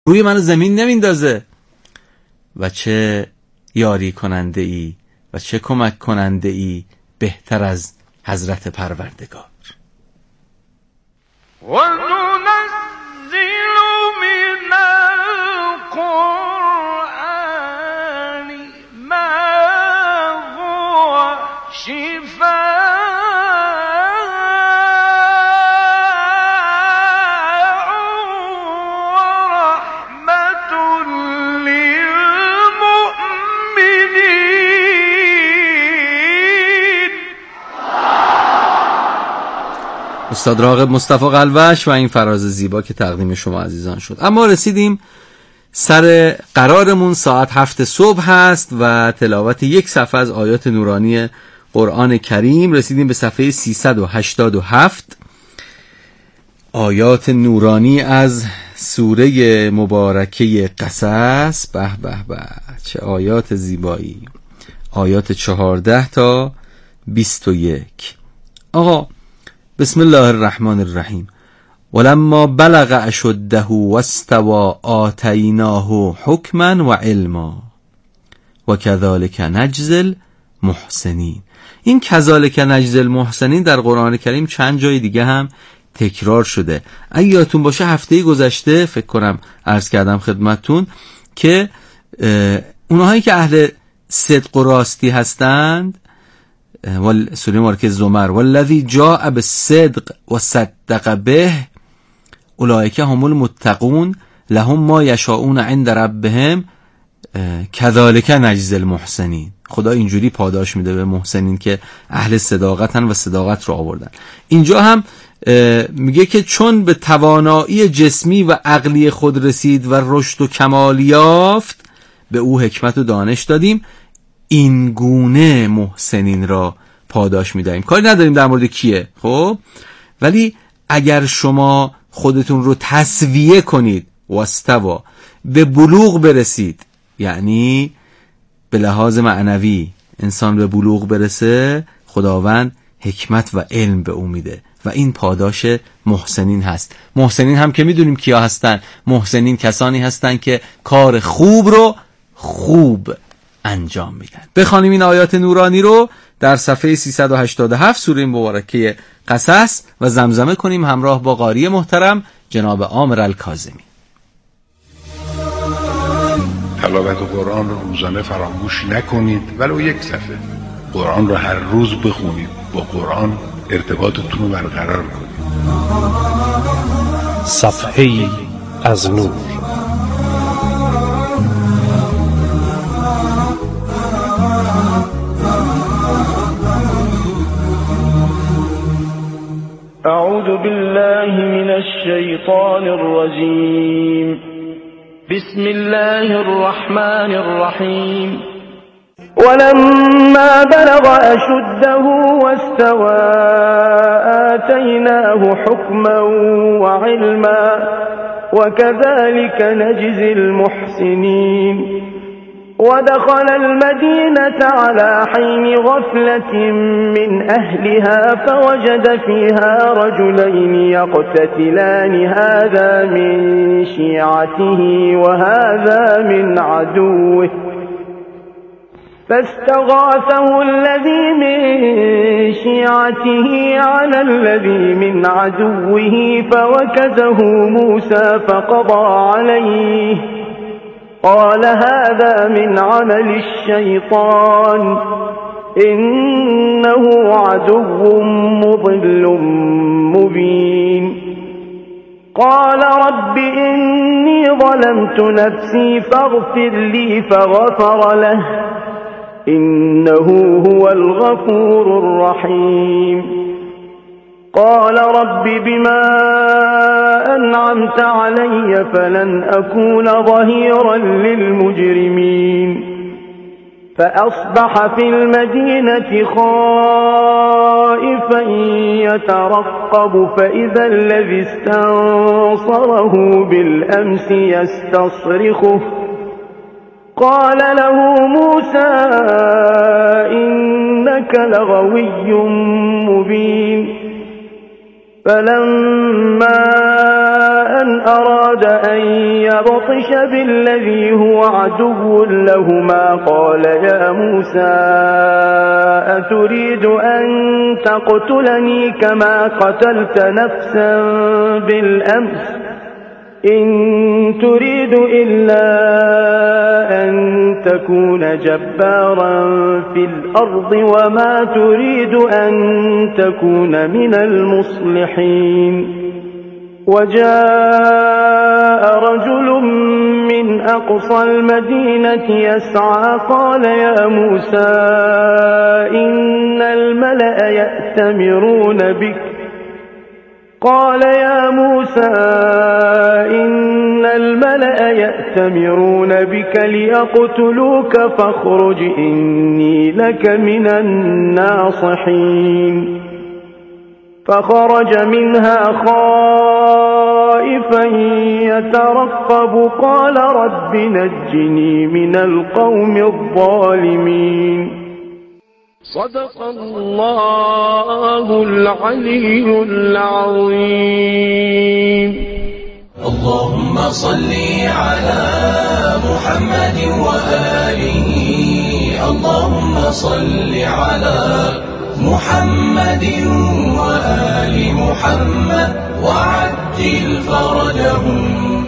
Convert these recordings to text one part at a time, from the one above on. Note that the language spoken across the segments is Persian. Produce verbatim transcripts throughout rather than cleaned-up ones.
روی منو زمین نمیندازه. و چه یاری کننده ای و چه کمک کننده ای بهتر از حضرت پروردگار. و ننزل من القرآن ما هو شفاء استاد راغب مصطفی قلوش و این فراز زیبا که تقدیم شما عزیزان شد. اما رسیدیم سر قرارمون، ساعت هفت صبح هست و تلاوت یک صفحه از آیات نورانی قرآن کریم. رسیدیم به صفحه سیصد و هشتاد و هفت، آیات نورانی از سوره مبارکه قصص. به به به چه آیات زیبایی، آیات چهارده تا بیست و یک. آقا بسم الله الرحمن الرحیم. ولما بلغ اشده واستوى آتیناه حکما و علما و کذالک نجزی المحسنین. این کذالک نجزی المحسنین در قرآن کریم چند جای دیگه هم تکرار شده. اگه یادتون باشه هفته گذشته فکر کنم عرض کردم خدمتتون که اونهایی که اهل صدق و راستی هستند، سوره مبارکه زمر، والذی جاء بالصدق و صدق به اولئک هم المتقون لهم ما یشاءون عند ربهم کذالک نجزی المحسنین. خدا اینجوری پاداش میده به محسنین که اهل صداقتن و صداقت رو آوردن. اینجا هم میگه که چون به توانایی جسمی و عقلی خود رسید و رشد و کمال یافت، به او حکمت و دانش دادیم، این گونه محسنین را پاداش میدهیم. کاری نداریم در مورد کیه، خب، ولی اگر شما خودتون رو تسویه کنید، واستوا، به بلوغ برسید، یعنی به لحاظ معنوی انسان به بلوغ برسه، خداوند حکمت و علم به او میده و این پاداش محسنین هست. محسنین هم که میدونیم کیا هستن. محسنین کسانی هستن که کار خوب رو خوب انجام میدن. بخوانیم این آیات نورانی رو در صفحه سیصد و هشتاد و هفت سوره مبارکه قصص و زمزمه کنیم همراه با قاری محترم جناب عامر الکاظمی. تلاوت قرآن رو روزانه فراموش نکنید، ولو یک صفحه. قرآن رو هر روز بخونید، با قرآن ارتباطتون رو برقرار کنید. صفحه از نور. أعوذ بالله من الشيطان الرجيم. بسم الله الرحمن الرحيم. ولما بلغ أشده واستوى آتيناه حكما وعلما وكذلك نجزي المحسنين. ودخل المدينة على حين غفلة من أهلها فوجد فيها رجلين يقتتلان هذا من شيعته وهذا من عدوه فاستغاثه الذي من شيعته على الذي من عدوه فوكزه موسى فقضى عليه قال هذا من عمل الشيطان إنه عدو مضل مبين. قال رب إني ظلمت نفسي فاغفر لي فغفر له إنه هو الغفور الرحيم. قال رب بما أنعمت علي فلن أكون ظهيرا للمجرمين. فأصبح في المدينة خائفا يترقب فإذا الذي استنصره بالأمس يستصرخه قال له موسى إنك لغوي مبين. فلما أن أراد أن يبطش بالذي هو عدو لهما قال يا موسى أتريد أن تقتلني كما قتلت نفسا بالأمس إن تريد إلا أن تكون جبارا في الأرض وما تريد أن تكون من المصلحين وجاء رجل من أقصى المدينة يسعى قال يا موسى إن الملأ يأتمرون بك قال يا موسى إن الملأ يأتمرون بك ليقتلوك فاخرج إني لك من الناصحين فخرج منها خائفا يترقب قال رب نجني من القوم الظالمين صدق الله العلي العظيم. اللهم صل على محمد وآله اللهم صل على محمد وآل محمد وعجل فرجهم.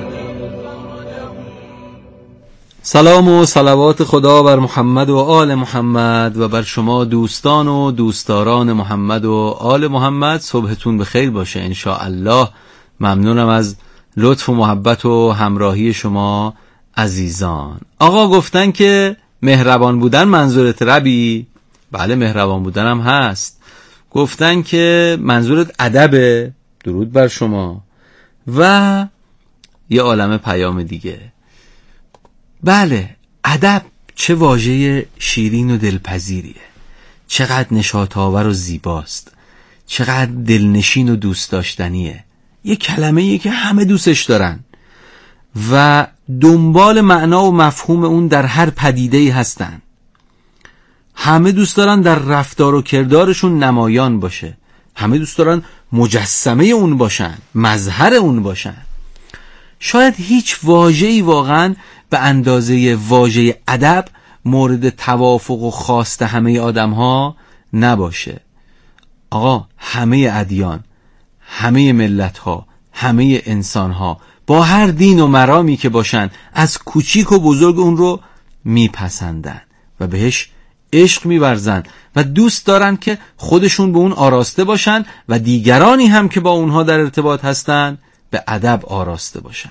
سلام و صلوات خدا بر محمد و آل محمد و بر شما دوستان و دوستداران محمد و آل محمد. صبحتون بخیر باشه انشاءالله. ممنونم از لطف و محبت و همراهی شما عزیزان. آقا گفتن که مهربان بودن منظورت ربی؟ بله مهربان بودن هم هست. گفتن که منظورت ادبه؟ درود بر شما. و یه عالمه پیام دیگه. بله ادب چه واژه شیرین و دلپذیریه، چقدر نشاط آور و زیباست، چقدر دلنشین و دوست داشتنیه. یه کلمه‌ایه که همه دوستش دارن و دنبال معنا و مفهوم اون در هر پدیده‌ای هستن. همه دوست دارن در رفتار و کردارشون نمایان باشه، همه دوست دارن مجسمه اون باشن، مظهر اون باشن. شاید هیچ واژه‌ای واقعاً به اندازه واژه ادب مورد توافق و خواست همه آدم‌ها نباشه. آقا همه ادیان، همه ملت‌ها، همه انسان‌ها با هر دین و مرامی که باشن از کوچیک و بزرگ اون رو میپسندن و بهش عشق می‌ورزن و دوست دارن که خودشون به اون آراسته باشن و دیگرانی هم که با اونها در ارتباط هستن به ادب آراسته باشن.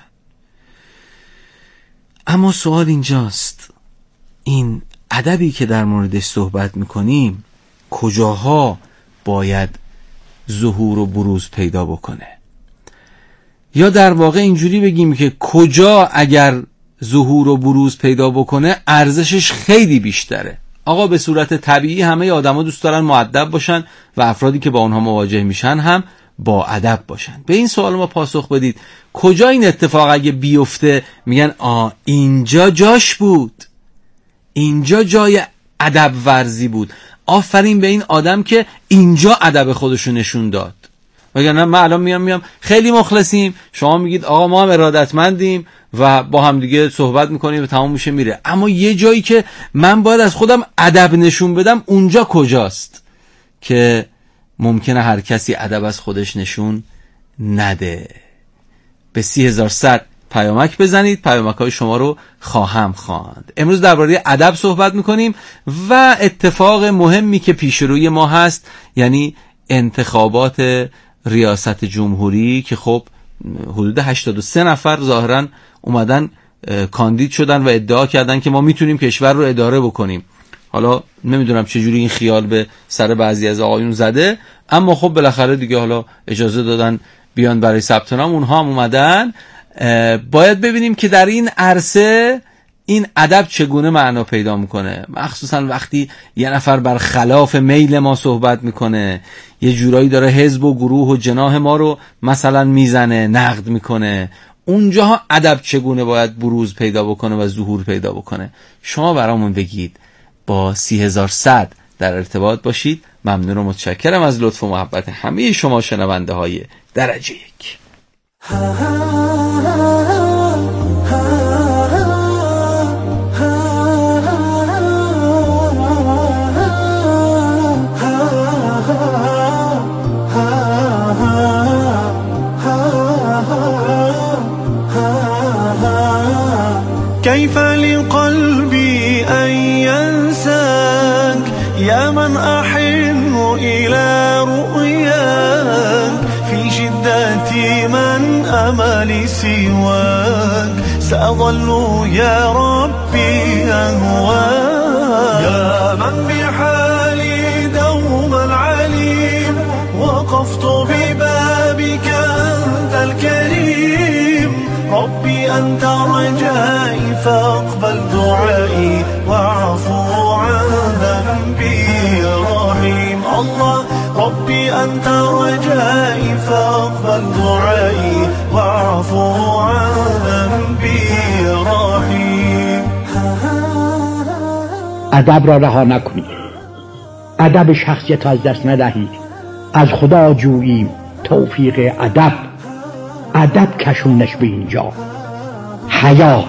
اما سوال اینجاست، این ادبی که در موردش صحبت میکنیم کجاها باید ظهور و بروز پیدا بکنه؟ یا در واقع اینجوری بگیم که کجا اگر ظهور و بروز پیدا بکنه ارزشش خیلی بیشتره؟ آقا به صورت طبیعی همه آدما دوست دارن مؤدب باشن و افرادی که با اونها مواجه میشن هم با ادب باشن. به این سوال ما پاسخ بدید کجا این اتفاق اگه بیفته میگن آ اینجا جاش بود، اینجا جای ادب ورزی بود، آفرین به این آدم که اینجا ادب خودشو نشون داد. وگرنه من الان میام میام خیلی مخلصیم، شما میگید آقا ما هم ارادتمندیم و با هم دیگه صحبت میکنیم و تمام میشه میره، اما یه جایی که من باید از خودم ادب نشون بدم اونجا کجاست که ممکنه هر کسی ادب از خودش نشون نده؟ به سی هزار صد پیامک بزنید، پیامک های شما رو خواهم خواند. امروز درباره ادب صحبت میکنیم و اتفاق مهمی که پیش روی ما هست یعنی انتخابات ریاست جمهوری که خب حدود هشتاد و سه نفر ظاهرا اومدن کاندید شدن و ادعا کردن که ما میتونیم کشور رو اداره بکنیم. حالا نمیدونم چجوری این خیال به سر بعضی از آقایون زده، اما خب بالاخره دیگه حالا اجازه دادن بیان برای ثبت نام، اونها هم اومدن. باید ببینیم که در این عرصه این ادب چگونه معنا پیدا میکنه، مخصوصا وقتی یه نفر بر خلاف میل ما صحبت میکنه، یه جورایی داره حزب و گروه و جناح ما رو مثلا میزنه، نقد میکنه. اونجاها ادب چگونه باید بروز پیدا بکنه و ظهور پیدا بکنه؟ شما برامون بگید با سی هزار صد در ارتباط باشید. ممنون و متشکرم از لطف و محبت همه شما شنونده های درجه یک. كيف لقلبي أن ينساك يا من أحن إلى رؤياك في شدة من أمل سواك سأظل يا ربي أهواك يا من بحالي دوما عليم وقفت ببابك أنت الكريم ربي أنت رجائي فاقبل دعائي واعفو عن ذنبي يا رحيم الله ربي أنت رجائي فاقبل دعائي واعفو عن ذنبي يا رحيم. ادب را رها نکنید، ادب شخصیت از دست ندهید، از خدا جوییم توفیق ادب. ادب کشونش به اینجا، حیا،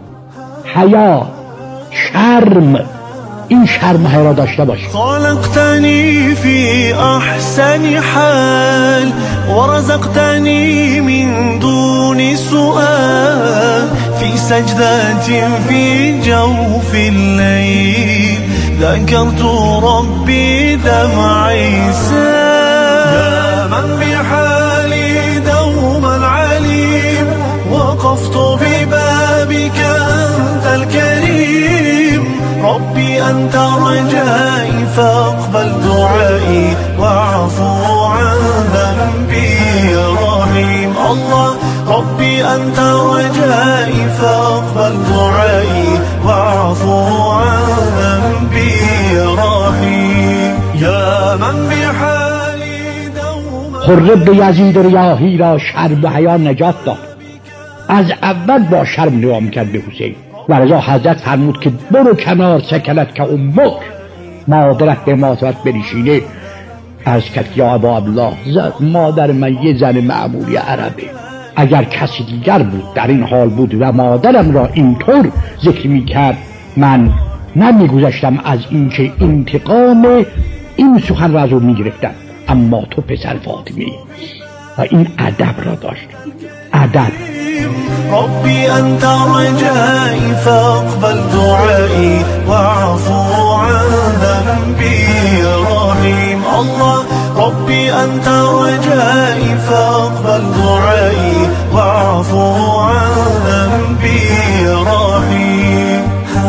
حیا، شرم، این شرم ها را داشته باشید. خلقتنی فی احسن حال ورزقتنی من دون سؤال فی سجدت فی جوف الليل ذكرت ربي دمعي سال يا من بحالي دوما عليم وقفت ببابك أنت الكريم ربي أنت رجائي فاقبل دعائي واعفو عن ذنبي يا رحيم الله ربي أنت رجائي فاقبل دعائي واعفو عن ذنبي يا رحيم يا من بحالي دوما. خرب یزید ریاحی را شرم و حیا نجات داد، از اول با شرم نگاه می‌کرد به حسین و رضا حضرت فرمود که برو کنار سکنت که امک، مادرت به ماتبت بنشینه. از کت یا ابا عبدالله مادر من یه زن معمولی عربه، اگر کسی دیگر بود در این حال بود و مادرم را اینطور ذکر میکرد من نمیگذاشتم از اینکه انتقام این سخن را از او میگرفتم، اما تو پسر فاطمه و این ادب را داشت. ادب. ربي أنت رجائي فاقبل دعائي واعفو عن ذنبي يا رحيم الله ربي أنت رجائي فاقبل دعائي واعفو عن ذنبي يا رحيم.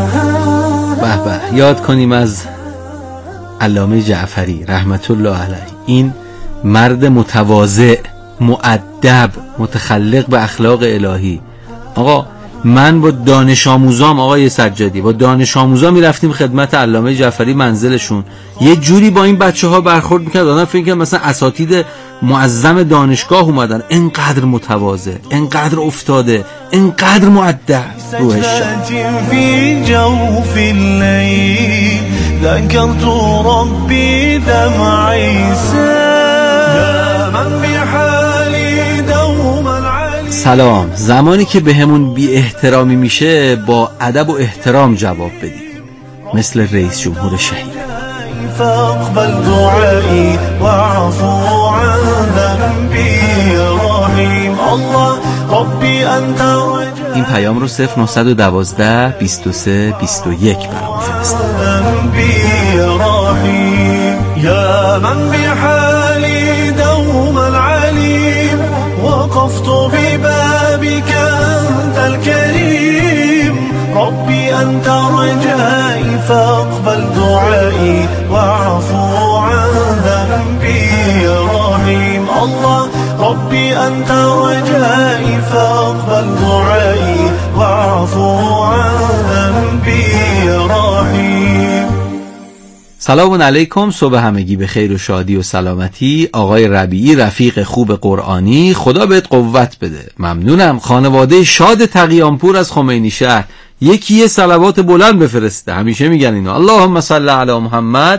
به به، یاد کنیم از علامه جعفری رحمت الله علیه، این مرد متواضع، مؤدب، متخلق به اخلاق الهی. آقا من با دانش آموزام، آقای سجادی، با دانش آموزام میرفتیم خدمت علامه جعفری منزلشون، یه جوری با این بچه ها برخورد میکرد آدم فکر کنه مثلا اساتید معظم دانشگاه اومدن. انقدر متواضع، انقدر افتاده، انقدر مؤدب. روحش في جوف الليل ذكرت ربي دمعي سال يا من بحالي دوما علي. سلام. زمانی که به همون بی احترامی میشه با ادب و احترام جواب بدیم، مثل رئیس جمهور شهید. فاقبل دعائي واعفو عن ذنبي يا رحيم الله ربي أنت رجائي. این پیام رو صفر نهصد و دوازده بیست و سه بیست و یک برام فرستید. ذنبي يا رحيم يا من بحالي دوما عليم وقفت ببابك أنت الكريم ربي أنت رجائي فاقبل دعائي واعفو عن ذنبي يا رحيم الله ربي أنت رجائي فاقبل دعائي واعفو عن ذنبي يا رحيم. سلام علیکم، صبح همگی به خیر و شادی و سلامتی. آقای ربیعی رفیق خوب قرآنی، خدا بهت قوت بده. ممنونم. خانواده شاد تقیانپور از خمینی شهر، یکی یه صلوات بلند بفرسته. همیشه میگن اینو، اللهم صل علی محمد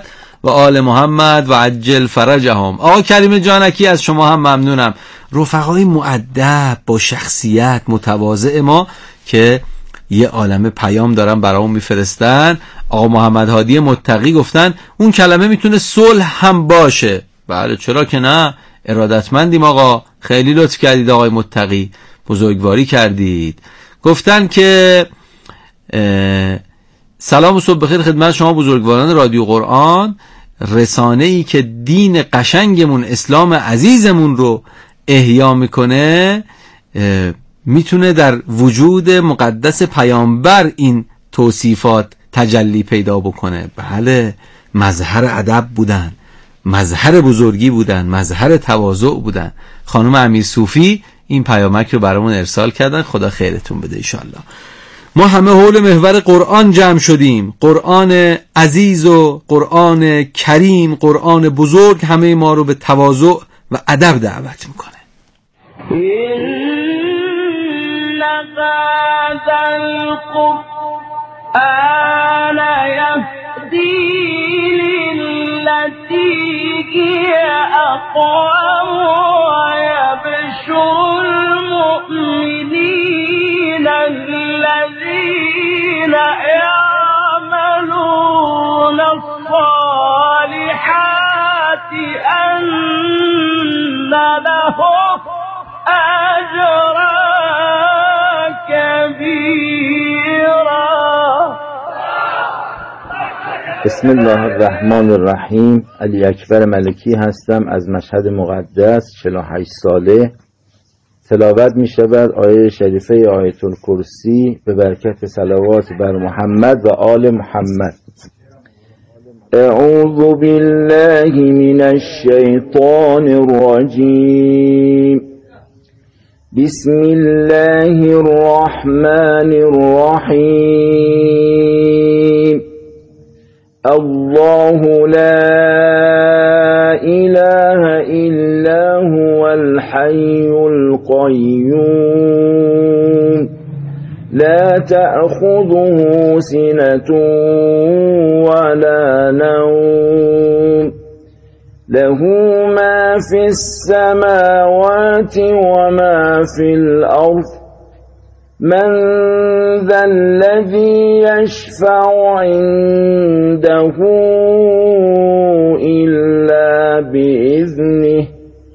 و آل محمد و عجل فرجهم. آقا کریم جانکی از شما هم ممنونم. رفقای مؤدب با شخصیت متواضع ما که یه عالمه پیام دارن برامون میفرستن. آقا محمد هادی متقی گفتن اون کلمه میتونه صلح هم باشه. بله چرا که نه، ارادتمندیم آقا، خیلی لطف کردید آقای متقی، بزرگواری کردید. گفتن که سلام و صبح بخیر خدمت شما بزرگواران رادیو قرآن، رسانه‌ای که دین قشنگمون اسلام عزیزمون رو احیا میکنه میتونه در وجود مقدس پیامبر این توصیفات تجلی پیدا بکنه. بله مظهر ادب بودن، مظهر بزرگی بودن، مظهر تواضع بودن. خانم امیر صوفی این پیامک رو برامون ارسال کردن، خدا خیرتون بده انشالله. ما همه حول محور قرآن جمع شدیم. قرآن عزیز و قرآن کریم، قرآن بزرگ همه ما رو به تواضع و ادب دعوت میکنه. القرآن يهدي للتي هي أقوم ويبشر المؤمنين الذين يعملون الصالحات أن لهم أجرا كبيرا. بسم الله الرحمن الرحیم. علی اکبر ملکی هستم از مشهد مقدس، چهل و هشت ساله. تلاوت می شود آیه شریفه آیت الکرسی به برکت صلوات بر محمد و آل محمد. اعوذ بالله من الشیطان الرجیم. بسم الله الرحمن الرحیم. الله لا إله إلا هو الحي القيوم لا تأخذه سنة ولا نوم له ما في السماوات وما في الأرض من ذا الذي يشفع عنده إلا بإذنه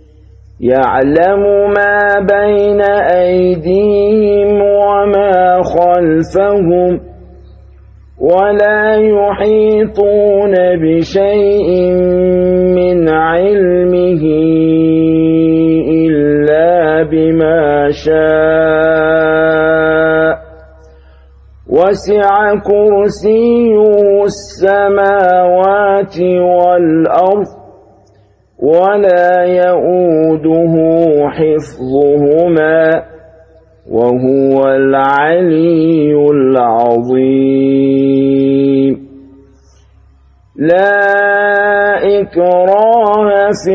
يعلم ما بين أيديهم وما خلفهم ولا يحيطون بشيء من علمه إلا بما شاء وسع كرسيه السماوات والأرض ولا يؤوده حفظهما وهو العلي العظيم. لا إكراه في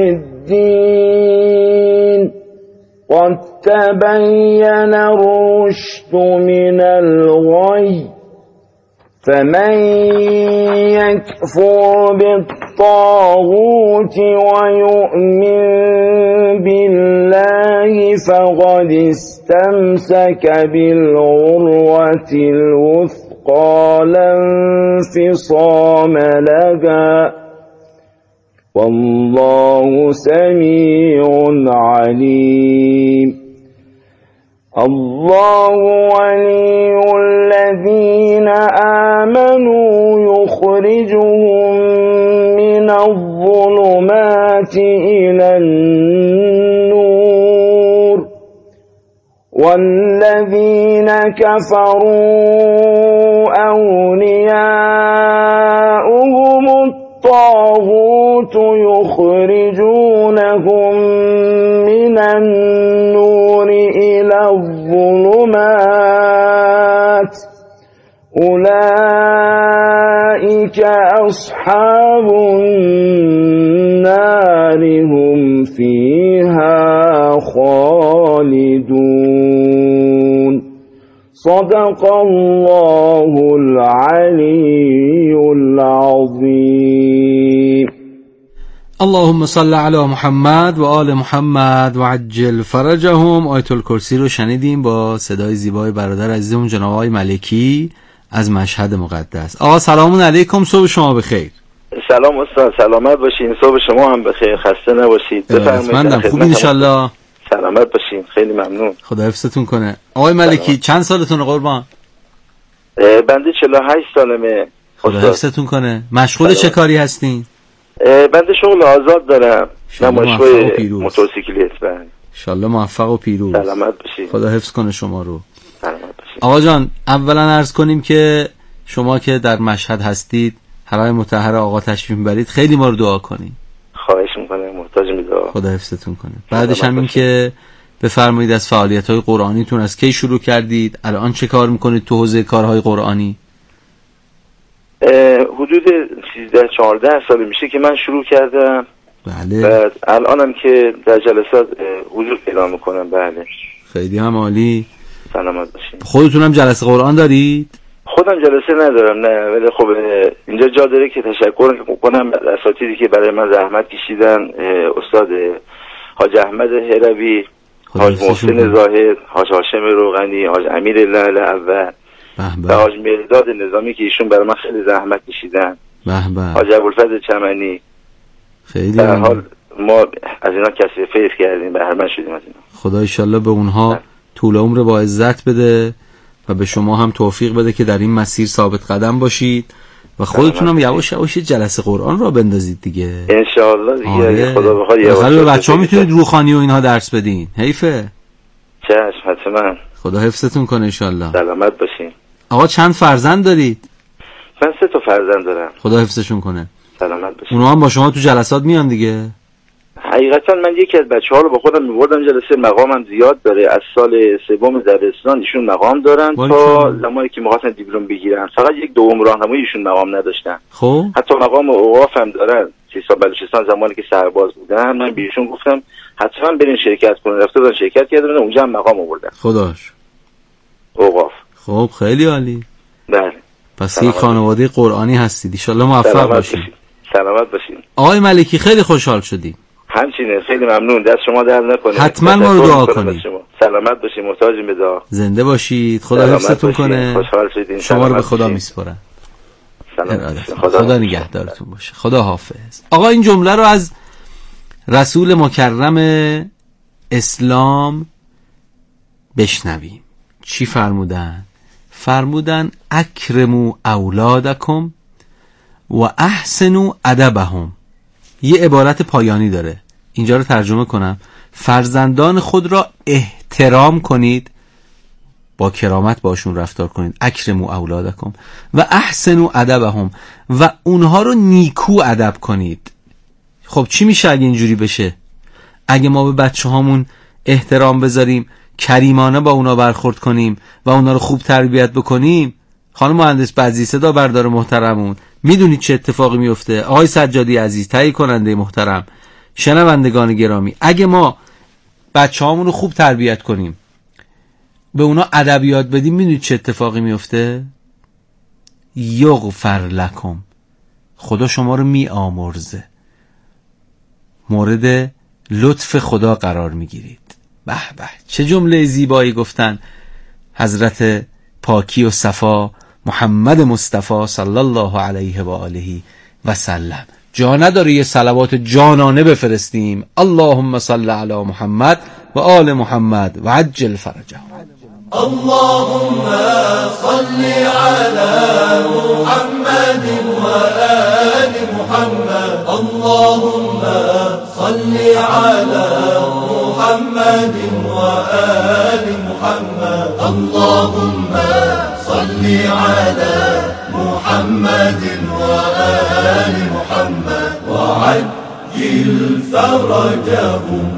الدين قد تبين الرشد من الغي فمن يكفر بالطاغوت ويؤمن بالله فقد استمسك بالعروة الوثقى لا انفصام لها والله سميع عليم. الله ولي الذين آمنوا يخرجهم من الظلمات إلى النور والذين كفروا أولياؤهم الطاغوت يخرجونهم من النور إلى الظلمات أولئك أصحاب النار هم فيها خالدون. صدق الله العلي العظيم. اللهم صل علی محمد و آل محمد و عجل فرجهم. آیت الکرسی رو شنیدیم با صدای زیبای برادر عزیزمون جناب آقای ملکی از مشهد مقدس. آقا سلام علیکم، صبح شما بخیر. سلام استاد، سلامت باشین. صبح شما هم بخیر، خسته نباشید. بفرمایید. خوب ان شاء الله. سلامت باشین، خیلی ممنون. خدا حفظتون کنه. آقای ملکی چند سالتونه قربان؟ بنده چهل و هشت سالمه. خدا حفظتون کنه. مشغول چه کاری هستین؟ بنده شغل آزاد دارم، نمایشگاه موتورسیکلت. ان شاءالله موفق و پیروز. سلامت باشین. خدا حفظ کنه شما رو. سلامت باشین. آقا جان اولا عرض کنیم که شما که در مشهد هستید، حرم مطهر آقا تشریف میبرید، خیلی ما رو دعا کنید. خواهش میکنم، محتاج میدعا. خدا حفظتون کنه. بعدش هم این که بفرمایید از فعالیت‌های قرآنیتون از کی شروع کردید؟ الان چه کار میکنید تو حوزه کارهای قرآنی؟ حدود سیزده چهارده سال میشه که من شروع کردم. بله. بعد الانم که در جلسات حضور پیدا میکنم. بله. خیلی هم عالی. سلامت باشین. خودتونم جلسه قرآن دارید؟ خودم جلسه ندارم، نه، ولی خب اینجا جا داره که تشکر کنم از اساتیدی که برای من زحمت کشیدن، استاد حاج احمد هروی، حاج محسن زاهد، حاج هاشم روغنی، حاج امیر لعل اول و حاج مرداد نظامی که ایشون برای من خیلی زحمت کشیدن. حاج ابوالفضل چمنی. خیلی در حال ما از اینا کسب فیض کردیم، بهره‌مند شدیم از اینا. خدا ان شاءالله به اونها طول عمر با عزت بده و به شما هم توفیق بده که در این مسیر ثابت قدم باشید و خودتون هم یواش یواش جلسه قرآن را بندازید دیگه ان شاء الله دیگه. خدا بخواد یواش به بچه‌ها میتونید روحانی و اینها درس بدین. حیفه. چشم، حتما. خدا حفظتون کنه ان شاء الله. سلامت باشین. آقا چند فرزند دارید؟ من سه تا فرزند دارم. خدا حفظشون کنه. سلامت باشین. اونها هم با شما تو جلسات میان دیگه؟ حقیقتا من یکی از بچه‌ها رو با خودم می‌بردم جلسه، مقامم زیاد داره، از سال سوم دبستان ایشون مقام دارن تا زمانی که می‌خواستن دیپلم بگیرن. فقط یک دوم راهنمایی ایشون مقام نداشتن. خب حتی مقام اوقاف هم دارن. سیستان بلوچستان زمانی که سرباز بودن من بهشون گفتم حتما برین شرکت کنن. رفتن شرکت کردن، اونجا هم مقام آوردن. خداش. اوقاف. خب خیلی عالی. بله. پس یک خانواده قرآنی هستید. ان شاءالله موفق باشید. سلامت باشین. آقای ملکی خیلی خوشحال شدیم. همچنین خیلی ممنون. دست شما درد نکنه. حتما ما رو دعا کنید. سلامت باشید، محتاجیم به دعا. زنده باشید. خدا حفظتون کنه. خوشحال شدین. شما رو به خدا میسپارم. خدا, خدا نگهدارتون باشه. خدا حافظ. آقا این جمله رو از رسول مکرم اسلام بشنویم. چی فرمودن؟ فرمودن اکرموا اولادکم و احسنوا ادبهم. یه عبارت پایانی داره، اینجا رو ترجمه کنم. فرزندان خود را احترام کنید، با کرامت باشون رفتار کنید. اکرموا اولادکم و احسنوا ادبهم، و اونها رو نیکو ادب کنید. خب چی میشه اگه اینجوری بشه؟ اگه ما به بچه هامون احترام بذاریم، کریمانه با اونا برخورد کنیم و اونا رو خوب تربیت بکنیم، خانم مهندس بعضی صدا بردار محترمون، میدونید چه اتفاقی میفته؟ آقای سجادی عزیز، تهیه کننده محترم، شنوندگان گرامی، اگه ما بچه‌هامون رو خوب تربیت کنیم، به اونا ادبیات بدیم، میدونید چه اتفاقی میفته؟ یغفر لکم، خدا شما رو میآمرزه، مورد لطف خدا قرار میگیرید. به به، چه جمله زیبایی گفتن حضرت پاکی و صفا محمد مصطفی صلی الله علیه و آله و سلم. جا نداره یه صلوات جانانه بفرستیم؟ اللهم صل علی محمد و آل محمد و عجل فرجهم. اللهم صل على محمد و آل محمد. اللهم صل على محمد و آل محمد. اللهم صل على محمد و آل محمد و عجل فرجهم.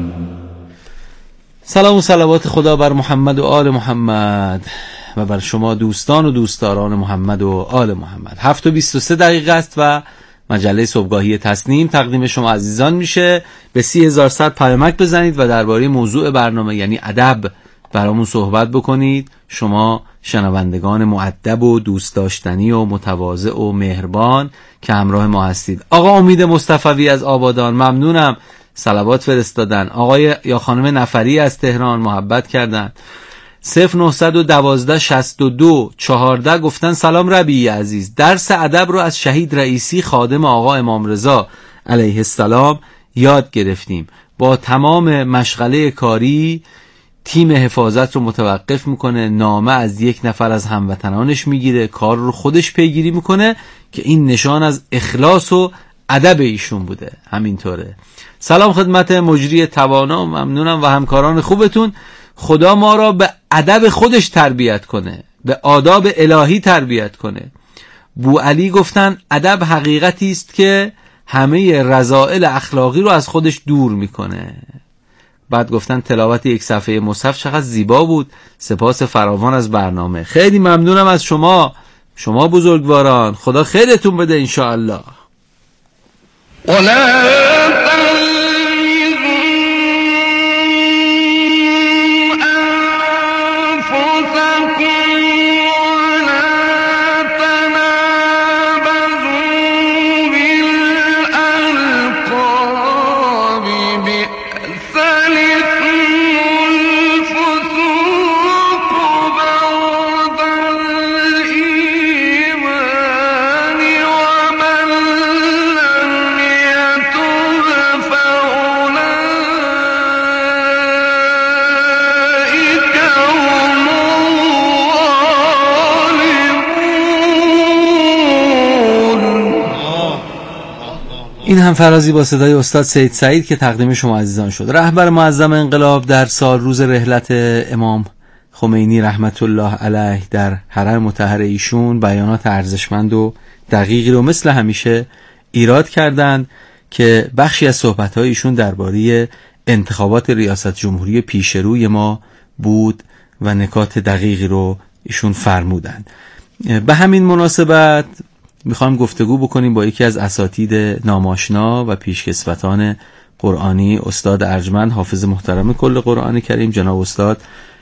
سلام و صلوات خدا بر محمد و آل محمد و بر شما دوستان و دوستداران محمد و آل محمد. هفت و بیست و سه دقیقه است و مجله صبحگاهی تسنیم تقدیم شما عزیزان میشه. به سی هزار صد پیامک بزنید و درباره موضوع برنامه یعنی ادب برامون صحبت بکنید. شما شنوندگان مؤدب و دوست داشتنی و متواضع و مهربان که همراه ما هستید. آقا امید مصطفی از آبادان ممنونم، صلوات فرستادن. آقای یا خانم نفری از تهران محبت کردن. صفر نهصد و دوازده شصت و دو چهارده گفتن سلام ربیعی عزیز، درس ادب رو از شهید رئیسی خادم آقا امام رضا علیه السلام یاد گرفتیم. با تمام مشغله کاری تیم حفاظت رو متوقف میکنه، نامه از یک نفر از هموطنانش میگیره، کار رو خودش پیگیری میکنه که این نشان از اخلاص و ادب ایشون بوده. همینطوره. سلام خدمت مجری توانا، ممنونم و همکاران خوبتون. خدا ما را به ادب خودش تربیت کنه، به آداب الهی تربیت کنه. بو علی گفتن ادب حقیقتی است که همه رذائل اخلاقی رو از خودش دور میکنه. بعد گفتن تلاوت یک صفحه مصحف چقدر زیبا بود، سپاس فراوان از برنامه. خیلی ممنونم از شما، شما بزرگواران، خدا خیرتون بده انشاءالله. این هم فرازی با صدای استاد سید سعید که تقدیم شما عزیزان شد. رهبر معظم انقلاب در سال روز رحلت امام خمینی رحمت الله علیه در حرم مطهر ایشون بیانات ارزشمند و دقیقی رو مثل همیشه ایراد کردند که بخشی از صحبت‌های ایشون درباره انتخابات ریاست جمهوری پیش روی ما بود و نکات دقیقی رو ایشون فرمودند. به همین مناسبت میخوایم گفتگو بکنیم با یکی از اساتید ناماشنا و پیشکسوتان قرآنی، استاد ارجمند حافظ محترم کل قرآن کریم، جناب استاد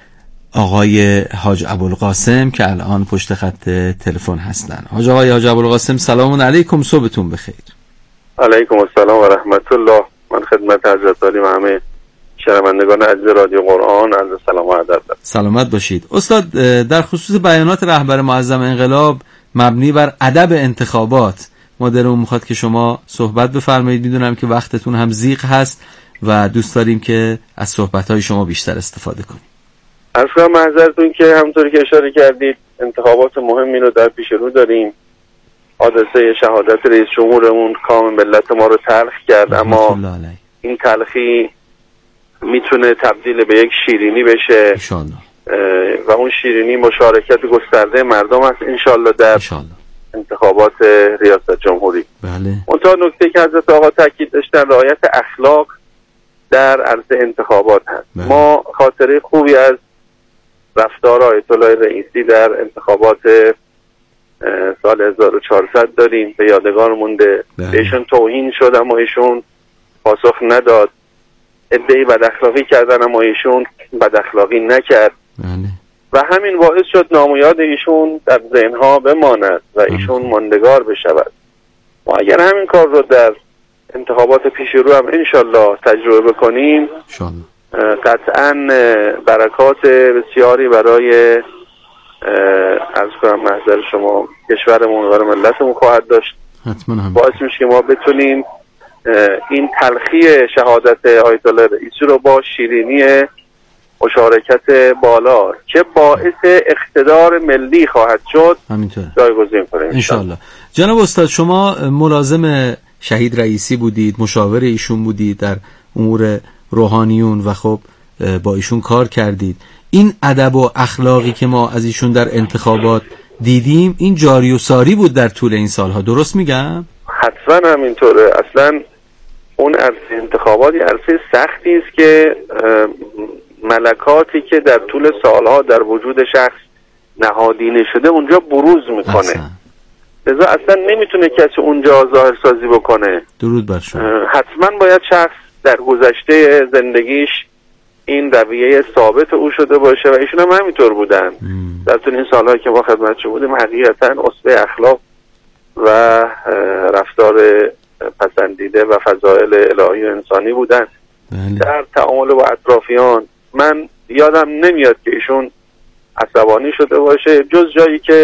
آقای حاج ابوالقاسم که الان پشت خط تلفن هستن. حاج آقای حاج ابوالقاسم سلام علیکم، صبحتون بخیر. علیکم السلام و رحمت الله. من خدمت حضرت عالی و همه شنوندگان عزیز رادیو قرآن عرض سلام و ادب دارم. سلامت باشید. استاد، در خصوص بیانات رهبر معظم انقلاب مبنی بر ادب انتخابات ما دلمون میخواد که شما صحبت بفرمایید. میدونم که وقتتون هم ضیق هست و دوست داریم که از صحبت‌های شما بیشتر استفاده کنیم. عرض کنم معذرتون که همونطوری که اشاره کردید انتخابات مهمی رو در پیش رو داریم. حادثه شهادت رئیس جمهورمون کام ملت ما رو تلخ کرد، اما این تلخی میتونه تبدیل به یک شیرینی بشه انشالله و اون شیرینی مشارکت گسترده مردم است انشالله در انشالله. انتخابات ریاست جمهوری. بله. منتها نکته که حضرت آقا تاکید داشتن رعایت اخلاق در عرصه انتخابات هست. بله. ما خاطره خوبی از رفتار آیت الله رئیسی در انتخابات سال هزار و چهارصد داریم، به یادگار مونده. بله. ایشون توهین شد اما ایشون پاسخ نداد، ادعای بد اخلاقی کردن اما ایشون بد اخلاقی نکرد. بله. و همین باعث شد نام و یاد ایشون در ذهنها بماند و ایشون ماندگار بشود. و اگر همین کار رو در انتخابات پیش رو هم انشالله تجربه کنیم قطعا برکات بسیاری برای عرض کنم محضر شما کشورمون و ملتمون خواهد داشت. باعث میشه که ما بتونیم این تلخی شهادت آیت الله رئیسی رو با شیرینی مشارکت بالا که باعث اقتدار ملی خواهد شد جایگزین کنیم انشالله. جناب استاد، شما ملازم شهید رئیسی بودید، مشاور ایشون بودید در امور روحانیون و خب با ایشون کار کردید. این ادب و اخلاقی که ما از ایشون در انتخابات دیدیم این جاری و ساری بود در طول این سالها، درست میگم؟ حتما همینطوره. اصلا اون عرصه انتخاباتی عرصه سختی است که ملکاتی که در طول سالها در وجود شخص نهادینه شده اونجا بروز میکنه. لذا اصلا نمیتونه کسی اونجا ظاهر سازی بکنه. درود بر شما. حتما باید شخص در گذشته زندگیش این رویه ثابت او شده باشه و ایشون هم همینطور بودن در طول این سالهایی که ما خدمتشون بودیم. حقیقتا اصل اخلاق و رفتار پسندیده و فضائل الهی و انسانی بودن. بله. در تعامل با اطرافیان من یادم نمیاد که ایشون عصبانی شده باشه، جز جایی که